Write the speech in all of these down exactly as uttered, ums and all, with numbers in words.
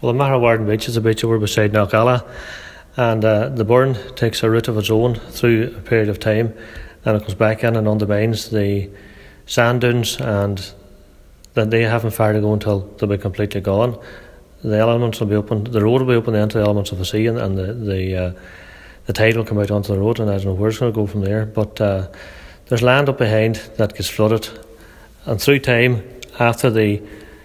Well, the Mahawarden Beach is a beach over beside Knockalla, and uh, the burn takes a route of its own through a period of time, and it goes back in and undermines the sand dunes, and then they haven't far to go until they'll be completely gone. The elements will be open, the road will be open into the elements of the sea, and, and the the, uh, the tide will come out onto the road, and I don't know where it's going to go from there. But uh, there's land up behind that gets flooded, and through time, after the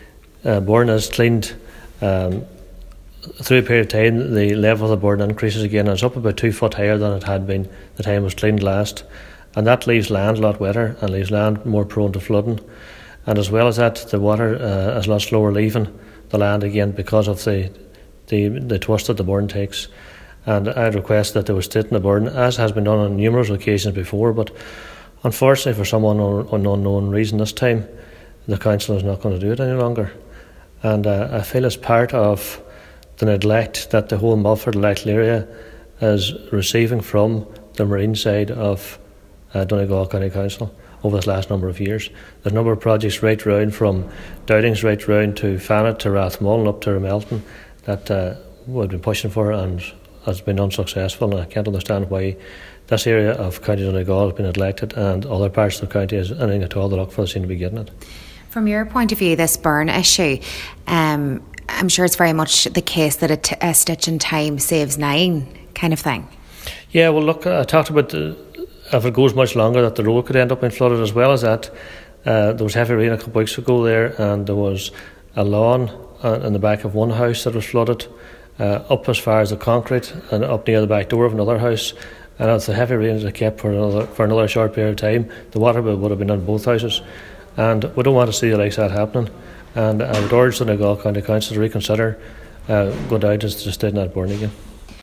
uh, burn is cleaned, um, through a period of time, the level of the burn increases again, and it's up about two foot higher than it had been the time it was cleaned last. And that leaves land a lot wetter and leaves land more prone to flooding. And as well as that, the water uh, is a lot slower leaving the land again because of the the, the twist that the burn takes. And I'd request that they would straighten the burn, as has been done on numerous occasions before, but unfortunately for some unknown, unknown reason this time, the council is not going to do it any longer. And uh, I feel it's part of the neglect that the whole Mulford Loughling area is receiving from the marine side of uh, Donegal County Council over this last number of years. There's a number of projects right round from Dowdings right round to Fanet to Rathmullen up to Ramelton that uh, we've been pushing for and has been unsuccessful, and I can't understand why this area of County Donegal has been neglected and other parts of the county is anything at all to look for seem to be getting it. From your point of view, this burn issue, um, I'm sure it's very much the case that a, t- a stitch in time saves nine kind of thing. Yeah, well look, I talked about the, if it goes much longer that the road could end up being flooded. As well as that, uh, there was heavy rain a couple of weeks ago there, and there was a lawn uh, in the back of one house that was flooded uh, up as far as the concrete and up near the back door of another house. And as the heavy rains had kept for another, for another short period of time, the water would have been in both houses. And we don't want to see the likes of that happening. And I would urge the Donegal County Council to reconsider uh, going down to stay in that burn again.